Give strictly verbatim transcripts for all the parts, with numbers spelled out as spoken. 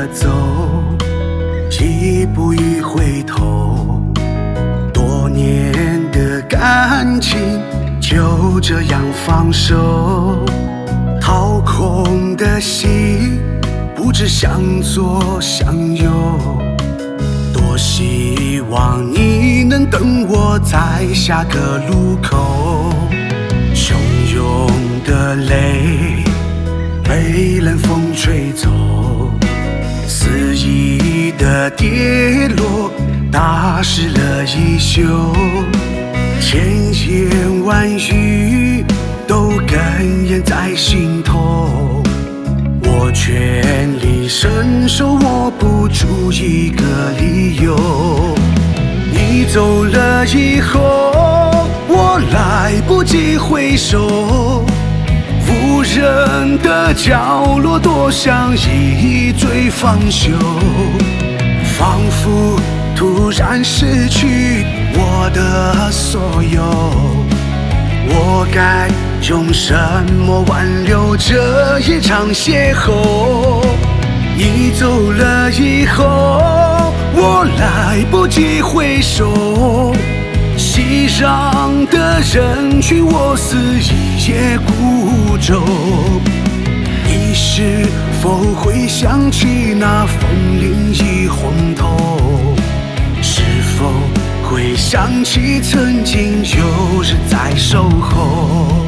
走，一步一回头，多年的感情就这样放手，掏空的心不知向左向右，多希望你能等我在下个路口，汹涌的泪被冷风吹走，肆意的跌落打湿了衣袖，千言万语都哽咽在心头，我全力伸手握不住一个理由。你走了以后，我来不及回首，无人的角落多想一醉方休，仿佛突然失去我的所有，我该用什么挽留这一场邂逅？你走了以后，我来不及回首，熙攘的人群我似一叶孤舟，你是否会想起那风铃一晃头？是否会想起曾经有人在守候？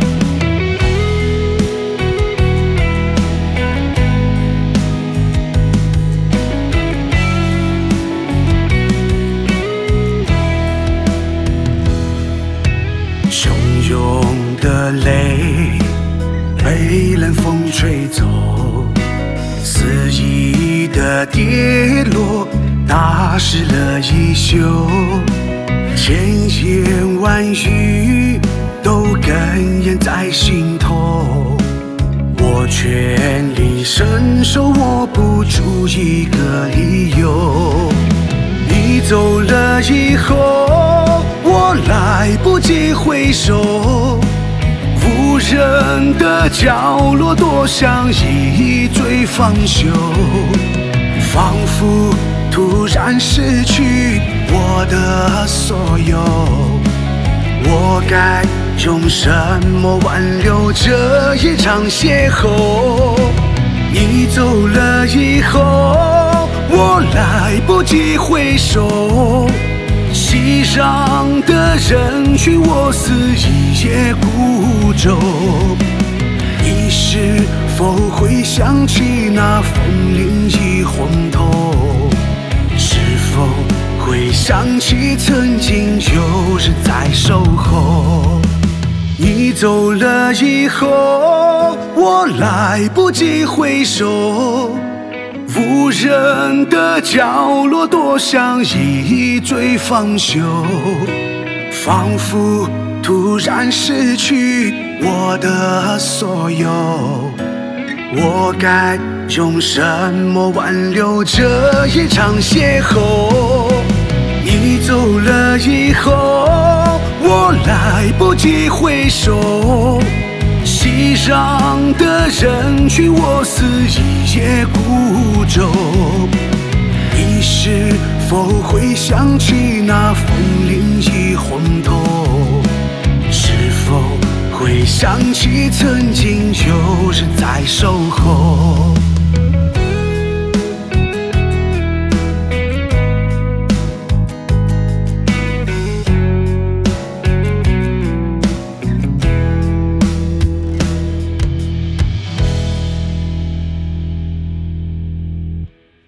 汹涌的泪被冷风吹走，肆意的跌落打湿了衣袖，千言万语都哽咽在心头，我全力伸手握不住一个理由。你走了以后，我来不及回首，无人的角落多想一醉方休，仿佛突然失去我的所有，我该用什么挽留这一场邂逅？你走了以后，我来不及回首，熙攘的人群我似一叶孤舟，你是否会想起那风铃一晃头？是否会想起曾经有人在守候？你走了以后，我来不及回首，无人的角落多想一醉方休，仿佛突然失去我的所有，我该用什么挽留这一场邂逅？你走了以后，我来不及回首，熙攘的人群我似一叶孤舟，你是否会想起那风铃一晃头？是否会想起曾经有人在守候？